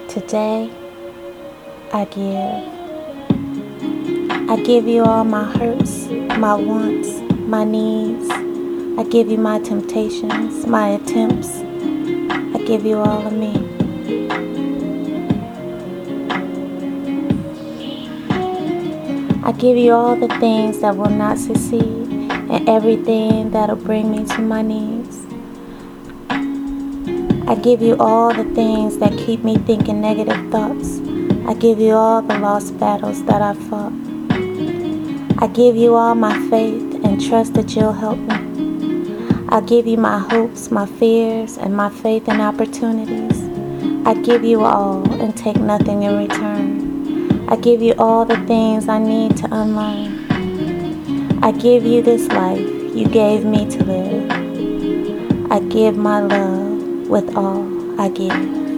Today, I give. I give you all my hurts, my wants, my needs. I give you my temptations, my attempts. I give you all of me. I give you all the things that will not succeed and everything that'll bring me to my knees. I give you all the things that keep me thinking negative thoughts. I give you all the lost battles that I fought. I give you all my faith and trust that you'll help me. I give you my hopes, my fears, and my faith and opportunities. I give you all and take nothing in return. I give you all the things I need to unlearn. I give you this life you gave me to live. I give my love with all I give.